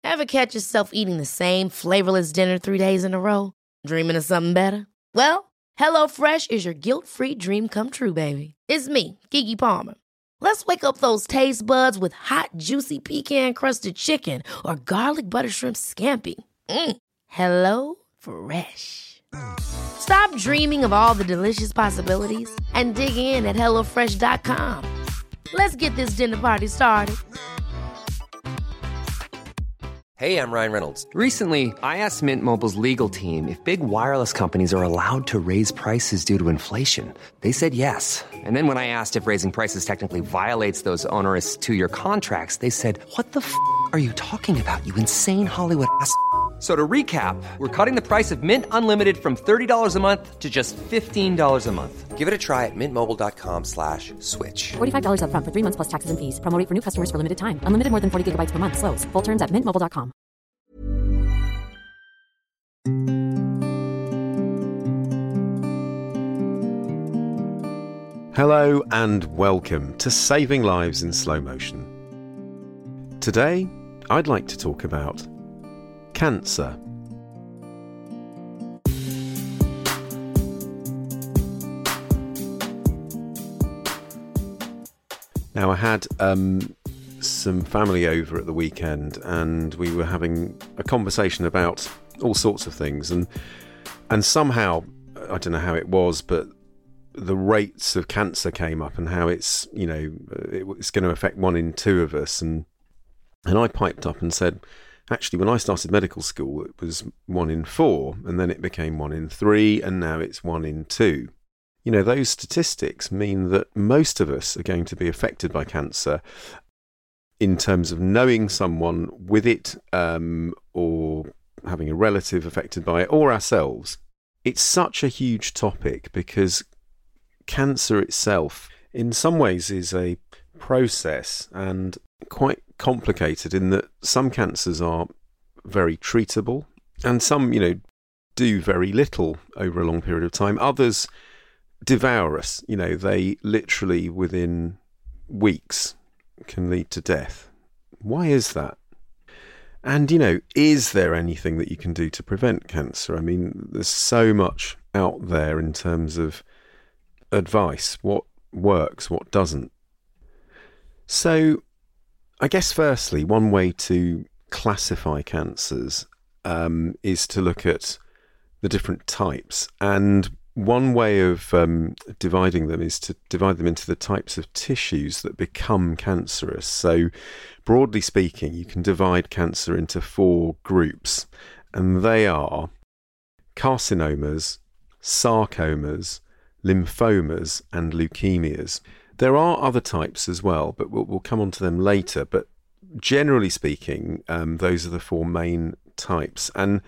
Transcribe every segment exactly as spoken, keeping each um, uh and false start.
Ever catch yourself eating the same flavorless dinner three days in a row? Dreaming of something better? Well, HelloFresh is your guilt-free dream come true, baby. It's me, Keke Palmer. Let's wake up those taste buds with hot, juicy pecan-crusted chicken or garlic butter shrimp scampi. Mm. Hello Fresh. Stop dreaming of all the delicious possibilities and dig in at hello fresh dot com. Let's get this dinner party started. Hey, I'm Ryan Reynolds. Recently, I asked Mint Mobile's legal team if big wireless companies are allowed to raise prices due to inflation. They said yes. And then when I asked if raising prices technically violates those onerous two-year contracts, they said, what the f*** are you talking about, you insane Hollywood ass f- So to recap, we're cutting the price of Mint Unlimited from thirty dollars a month to just fifteen dollars a month. Give it a try at mintmobile.com slash switch. forty-five dollars up front for three months plus taxes and fees. Promo rate for new customers for limited time. Unlimited more than forty gigabytes per month. Slows full terms at mint mobile dot com. Hello and welcome to Saving Lives in Slow Motion. Today, I'd like to talk about cancer. Now, I had um, some family over at the weekend and we were having a conversation about all sorts of things, and and somehow, I don't know how it was, but the rates of cancer came up and how it's, you know, it's going to affect one in two of us. And and I piped up and said, actually, when I started medical school, it was one in four, and then it became one in three, and now it's one in two. You know, those statistics mean that most of us are going to be affected by cancer in terms of knowing someone with it, um, or having a relative affected by it, or ourselves. It's such a huge topic because cancer itself, in some ways, is a process and quite complicated in that some cancers are very treatable and some, you know, do very little over a long period of time. Others devour us. You know, they literally within weeks can lead to death. Why is that? And, you know, is there anything that you can do to prevent cancer? I mean, there's so much out there in terms of advice, what works, what doesn't. So I guess firstly, one way to classify cancers um, is to look at the different types. And one way of um, dividing them is to divide them into the types of tissues that become cancerous. So broadly speaking, you can divide cancer into four groups, and they are carcinomas, sarcomas, lymphomas, and leukemias. There are other types as well, but we'll, we'll come on to them later. But generally speaking, um, those are the four main types. And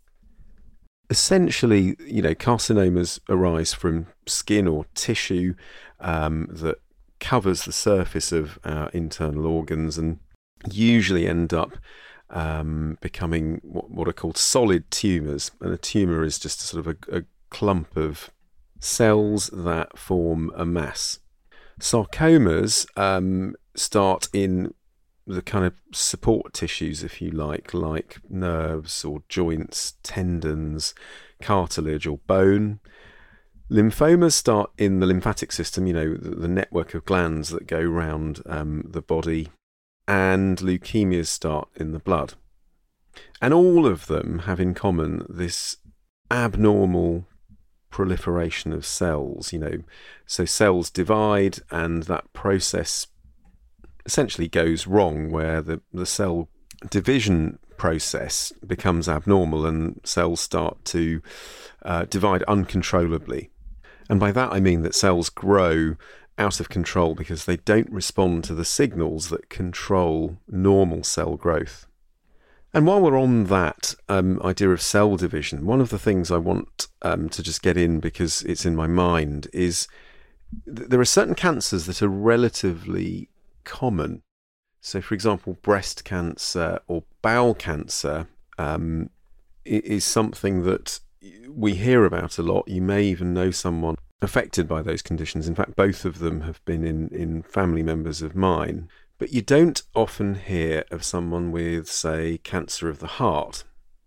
essentially, you know, carcinomas arise from skin or tissue um, that covers the surface of our internal organs and usually end up um, becoming what, what are called solid tumours. And a tumour is just sort of a, a clump of cells that form a mass. Sarcomas um, start in the kind of support tissues, if you like, like nerves or joints, tendons, cartilage or bone. Lymphomas start in the lymphatic system, you know, the, the network of glands that go round um, the body. And leukemias start in the blood. And all of them have in common this abnormal proliferation of cells, you know. So cells divide and that process essentially goes wrong, where the, the cell division process becomes abnormal and cells start to uh, divide uncontrollably. And by that I mean that cells grow out of control because they don't respond to the signals that control normal cell growth. And while we're on that um, idea of cell division, one of the things I want um, to just get in, because it's in my mind, is th- there are certain cancers that are relatively common. So, for example, breast cancer or bowel cancer um, is something that we hear about a lot. You may even know someone affected by those conditions. In fact, both of them have been in, in family members of mine. But you don't often hear of someone with, say, cancer of the heart.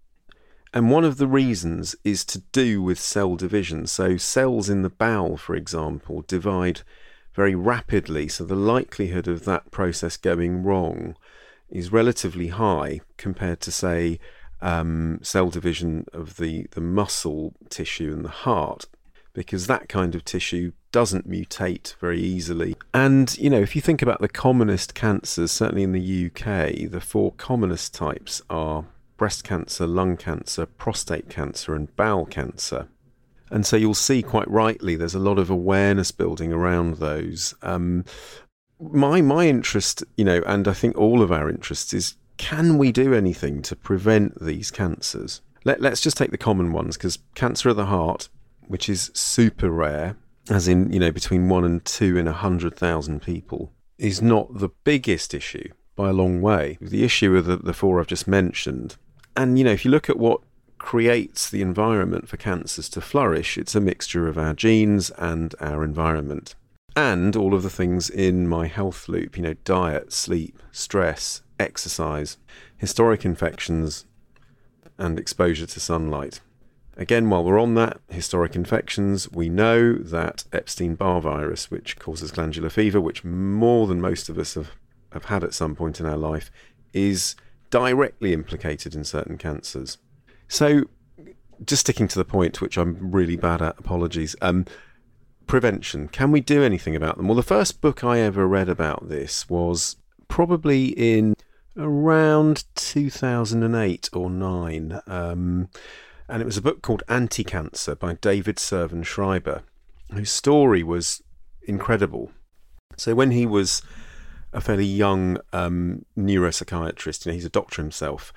And one of the reasons is to do with cell division. So cells in the bowel, for example, divide very rapidly. So the likelihood of that process going wrong is relatively high compared to, say, um, cell division of the, the muscle tissue in the heart, because that kind of tissue doesn't mutate very easily. And, you know, if you think about the commonest cancers, certainly in the U K, the four commonest types are breast cancer, lung cancer, prostate cancer, and bowel cancer. And so you'll see quite rightly there's a lot of awareness building around those. Um, my my interest, you know, and I think all of our interests is, can we do anything to prevent these cancers? Let, let's just take the common ones, because cancer of the heart, which is super rare, as in, you know, between one and two in a hundred thousand people, is not the biggest issue by a long way. The issue are the, the four I've just mentioned. And, you know, if you look at what creates the environment for cancers to flourish, it's a mixture of our genes and our environment. And all of the things in my health loop, you know, diet, sleep, stress, exercise, historic infections, and exposure to sunlight. Again, while we're on that, historic infections, we know that Epstein-Barr virus, which causes glandular fever, which more than most of us have, have had at some point in our life, is directly implicated in certain cancers. So, just sticking to the point, which I'm really bad at, apologies, um, prevention. Can we do anything about them? Well, the first book I ever read about this was probably in around two thousand eight or nine, um, and it was a book called Anti-Cancer by David Servan Schreiber, whose story was incredible. So when he was a fairly young um, neuropsychiatrist, you know, he's a doctor himself,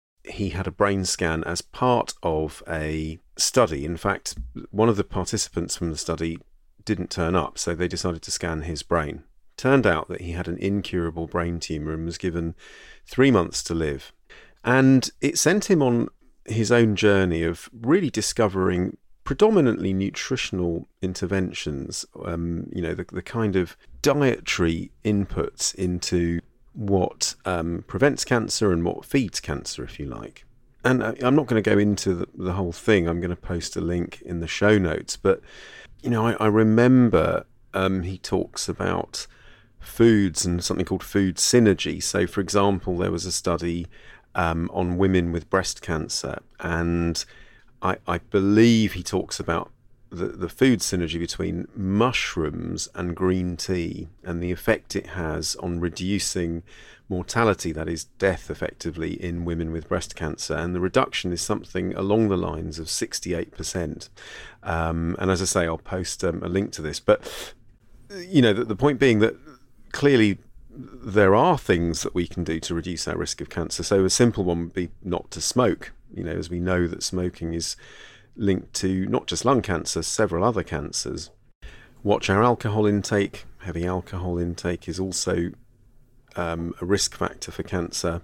he had a brain scan as part of a study. In fact, one of the participants from the study didn't turn up, so they decided to scan his brain. Turned out that he had an incurable brain tumour and was given three months to live. And it sent him on his own journey of really discovering predominantly nutritional interventions, um, you know, the, the kind of dietary inputs into what um, prevents cancer and what feeds cancer, if you like. And I, I'm not going to go into the, the whole thing. I'm going to post a link in the show notes. But, you know, I, I remember um, he talks about foods and something called food synergy. So, for example, there was a study um, on women with breast cancer, and I, I believe he talks about the, the food synergy between mushrooms and green tea and the effect it has on reducing mortality, that is death effectively, in women with breast cancer. And the reduction is something along the lines of sixty-eight percent. Um, and as I say, I'll post um, a link to this. But, you know, the, the point being that clearly there are things that we can do to reduce our risk of cancer. So a simple one would be not to smoke, you know, as we know that smoking is linked to not just lung cancer, several other cancers. Watch our alcohol intake. Heavy alcohol intake is also um, a risk factor for cancer.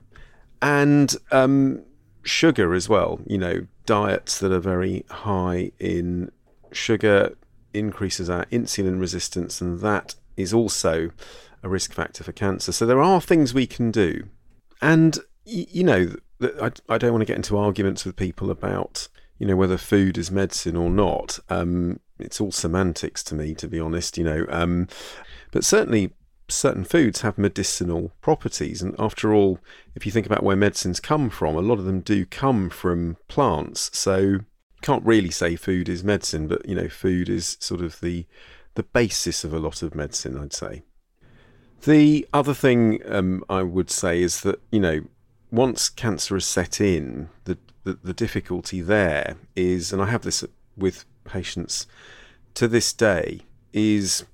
And um, sugar as well. You know, diets that are very high in sugar increases our insulin resistance, and that is also a risk factor for cancer. So there are things we can do. And, you know, I, I don't want to get into arguments with people about, you know, whether food is medicine or not. Um, it's all semantics to me, to be honest, you know. Um, but certainly certain foods have medicinal properties. And after all, if you think about where medicines come from, a lot of them do come from plants. So you can't really say food is medicine, but, you know, food is sort of the the basis of a lot of medicine, I'd say. The other thing um, I would say is that, you know, once cancer is set in, the, the the difficulty there is, and I have this with patients to this day, is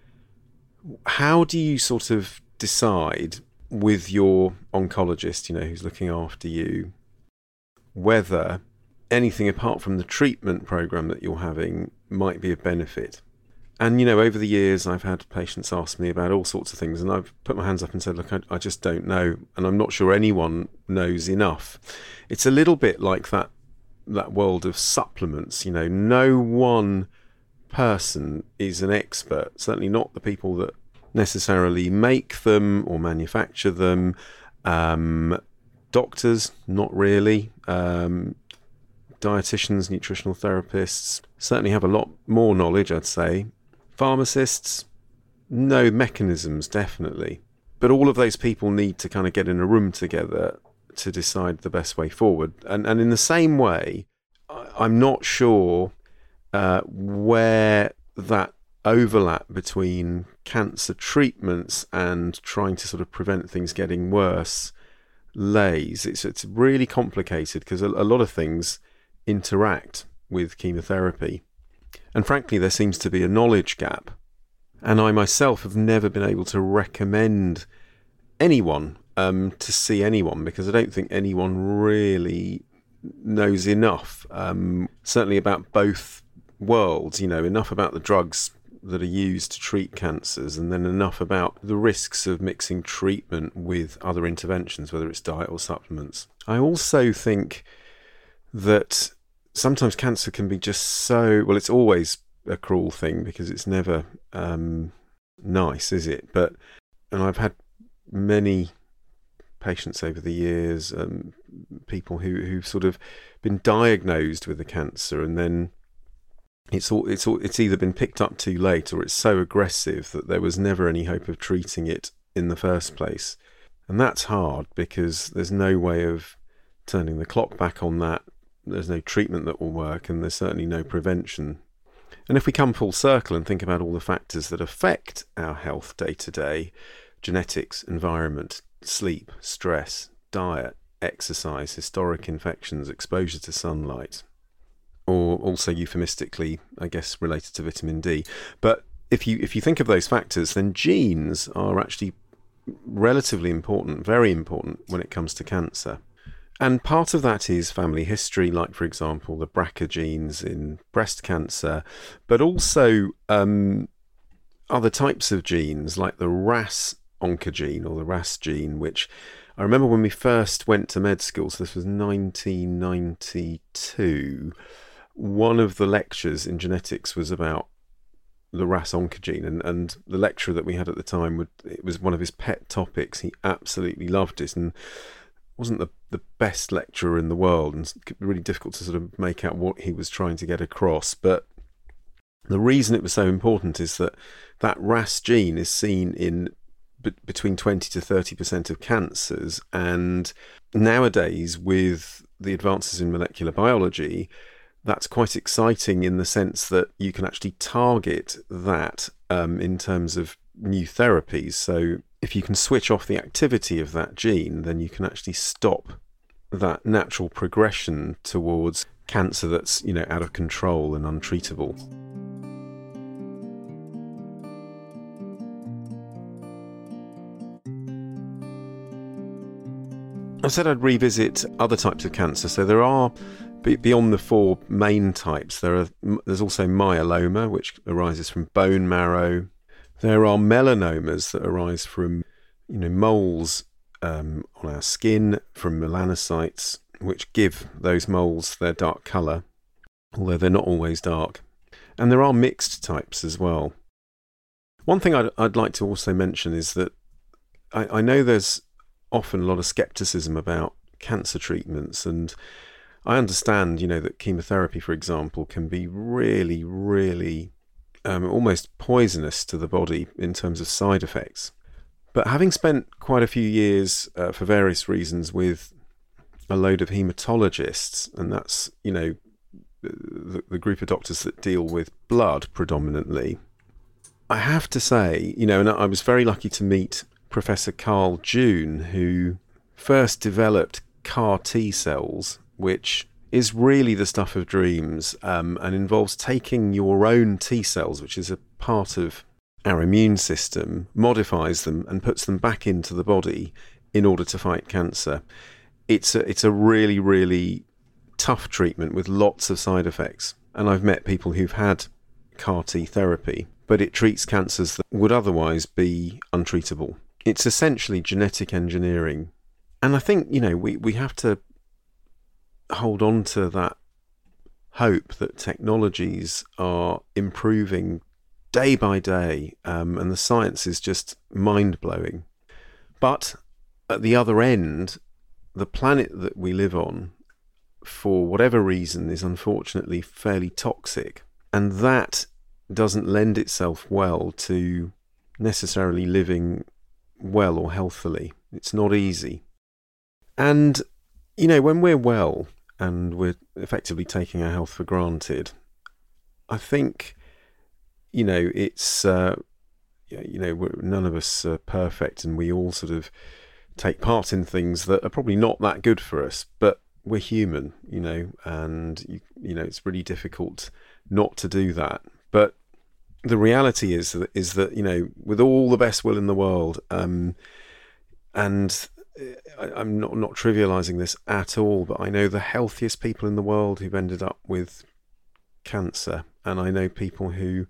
how do you sort of decide with your oncologist, you know, who's looking after you, whether anything apart from the treatment program that you're having might be of benefit. And, you know, over the years, I've had patients ask me about all sorts of things, and I've put my hands up and said, look, I, I just don't know, and I'm not sure anyone knows enough. It's a little bit like that that world of supplements. You know, no one person is an expert, certainly not the people that necessarily make them or manufacture them. Um, doctors, not really. Um, dietitians, nutritional therapists certainly have a lot more knowledge, I'd say. Pharmacists, no. Mechanisms, definitely. But all of those people need to kind of get in a room together to decide the best way forward. And, and in the same way, I'm not sure uh, where that overlap between cancer treatments and trying to sort of prevent things getting worse lays. It's it's really complicated because a, a lot of things interact with chemotherapy. And frankly, there seems to be a knowledge gap. And I myself have never been able to recommend anyone um, to see anyone because I don't think anyone really knows enough, um, certainly about both worlds, you know, enough about the drugs that are used to treat cancers and then enough about the risks of mixing treatment with other interventions, whether it's diet or supplements. I also think that sometimes cancer can be just so, well, it's always a cruel thing because it's never um, nice, is it? But, and I've had many patients over the years, um, people who, who've sort of been diagnosed with a cancer and then it's all, it's all, it's either been picked up too late or it's so aggressive that there was never any hope of treating it in the first place. And that's hard because there's no way of turning the clock back on that. There's no treatment that will work and there's certainly no prevention. And if we come full circle and think about all the factors that affect our health day to day, genetics, environment, sleep, stress, diet, exercise, historic infections, exposure to sunlight, or also euphemistically, I guess, related to vitamin D. But if you if you think of those factors, then genes are actually relatively important, very important when it comes to cancer. And part of that is family history, like, for example, the B R C A genes in breast cancer, but also um, other types of genes like the R A S oncogene or the R A S gene, which I remember when we first went to med school, so this was nineteen ninety-two, one of the lectures in genetics was about the R A S oncogene, and, and the lecturer that we had at the time, would it was one of his pet topics. He absolutely loved it and wasn't the, the best lecturer in the world, and really difficult to sort of make out what he was trying to get across. But the reason it was so important is that that R A S gene is seen in b- between twenty to thirty percent of cancers, and nowadays with the advances in molecular biology, that's quite exciting in the sense that you can actually target that um, in terms of new therapies. So if you can switch off the activity of that gene, then you can actually stop that natural progression towards cancer that's, you know, out of control and untreatable. I said I'd revisit other types of cancer. So there are, beyond the four main types, there are there's also myeloma, which arises from bone marrow. There are melanomas that arise from, you know, moles um, on our skin, from melanocytes, which give those moles their dark colour, although they're not always dark. And there are mixed types as well. One thing I'd, I'd like to also mention is that I, I know there's often a lot of scepticism about cancer treatments, and I understand, you know, that chemotherapy, for example, can be really, really um, almost poisonous to the body in terms of side effects. But having spent quite a few years, uh, for various reasons, with a load of haematologists, and that's, you know, the, the group of doctors that deal with blood predominantly, I have to say, you know, and I was very lucky to meet Professor Carl June, who first developed C A R T cells, which is really the stuff of dreams, um, and involves taking your own T cells, which is a part of our immune system, modifies them and puts them back into the body in order to fight cancer. It's a, it's a really, really tough treatment with lots of side effects. And I've met people who've had C A R T therapy, but it treats cancers that would otherwise be untreatable. It's essentially genetic engineering. And I think, you know, we, we have to hold on to that hope that technologies are improving day by day, um, and the science is just mind-blowing. But at the other end, the planet that we live on, for whatever reason, is unfortunately fairly toxic, and that doesn't lend itself well to necessarily living well or healthily. It's not easy. And, you know, when we're well and we're effectively taking our health for granted, I think, you know, it's, uh, you know, we're, none of us are perfect, and we all sort of take part in things that are probably not that good for us, but we're human, you know, and, you, you know, it's really difficult not to do that. But the reality is that, is that, you know, with all the best will in the world, um, and I, I'm not, not trivializing this at all, but I know the healthiest people in the world who've ended up with cancer, and I know people who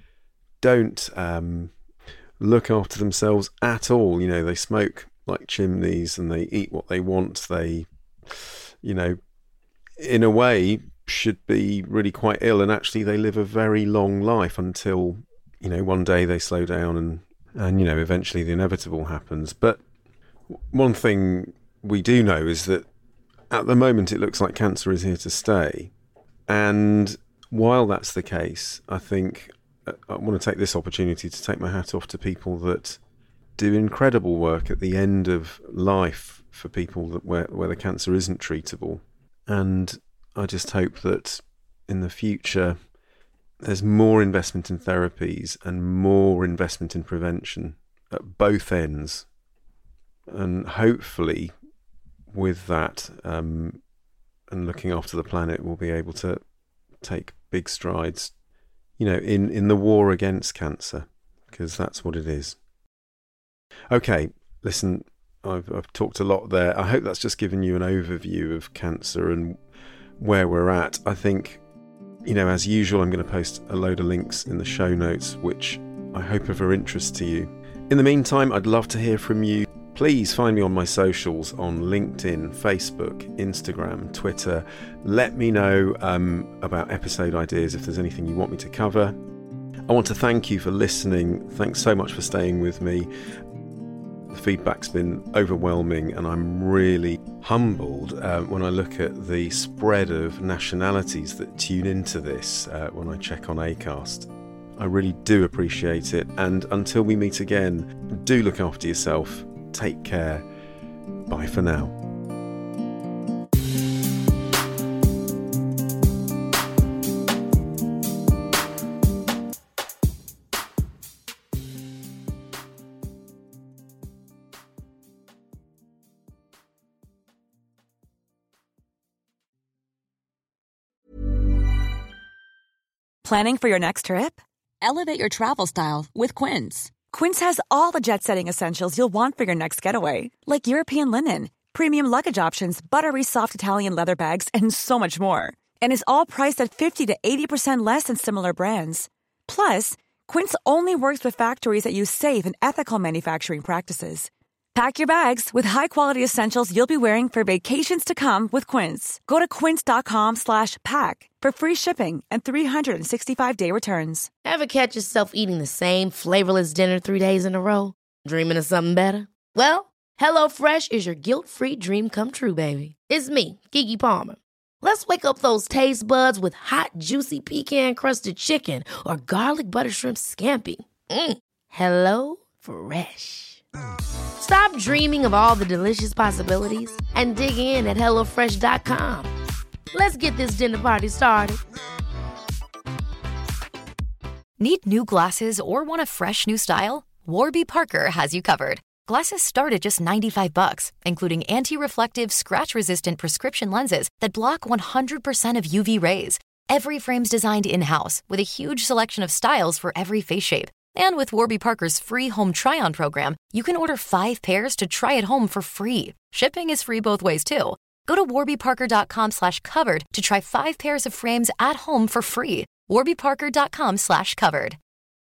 don't um, look after themselves at all. You know, they smoke like chimneys and they eat what they want. They, you know, in a way should be really quite ill, and actually they live a very long life until, you know, one day they slow down and, and you know, eventually the inevitable happens. But one thing we do know is that at the moment it looks like cancer is here to stay. And while that's the case, I think I want to take this opportunity to take my hat off to people that do incredible work at the end of life for people that where, where the cancer isn't treatable. And I just hope that in the future there's more investment in therapies and more investment in prevention at both ends. And hopefully with that um, and looking after the planet, we'll be able to take big strides, you know, in, in the war against cancer, because that's what it is. Okay, listen, I've, I've talked a lot there. I hope that's just given you an overview of cancer and where we're at. I think, you know, as usual, I'm going to post a load of links in the show notes, which I hope are of interest to you. In the meantime, I'd love to hear from you. Please find me on my socials on LinkedIn, Facebook, Instagram, Twitter. Let me know um, about episode ideas if there's anything you want me to cover. I want to thank you for listening. Thanks so much for staying with me. The feedback's been overwhelming, and I'm really humbled uh, when I look at the spread of nationalities that tune into this uh, when I check on Acast. I really do appreciate it, and until we meet again, do look after yourself. Take care. Bye for now. Planning for your next trip? Elevate your travel style with Quince. Quince has all the jet-setting essentials you'll want for your next getaway, like European linen, premium luggage options, buttery soft Italian leather bags, and so much more. And is all priced at fifty to eighty percent less than similar brands. Plus, Quince only works with factories that use safe and ethical manufacturing practices. Pack your bags with high-quality essentials you'll be wearing for vacations to come with Quince. Go to quince.com slash pack for free shipping and three sixty-five day returns. Ever catch yourself eating the same flavorless dinner three days in a row? Dreaming of something better? Well, HelloFresh is your guilt-free dream come true, baby. It's me, Keke Palmer. Let's wake up those taste buds with hot, juicy pecan-crusted chicken or garlic butter shrimp scampi. Mm. Hello Fresh. Stop dreaming of all the delicious possibilities and dig in at hello fresh dot com. Let's get this dinner party started. Need new glasses or want a fresh new style? Warby Parker has you covered. Glasses start at just ninety-five bucks, including anti-reflective, scratch-resistant prescription lenses that block one hundred percent of U V rays. Every frame's designed in-house with a huge selection of styles for every face shape. And with Warby Parker's free home try-on program, you can order five pairs to try at home for free. Shipping is free both ways, too. Go to warbyparker.com slash covered to try five pairs of frames at home for free. warbyparker.com slash covered.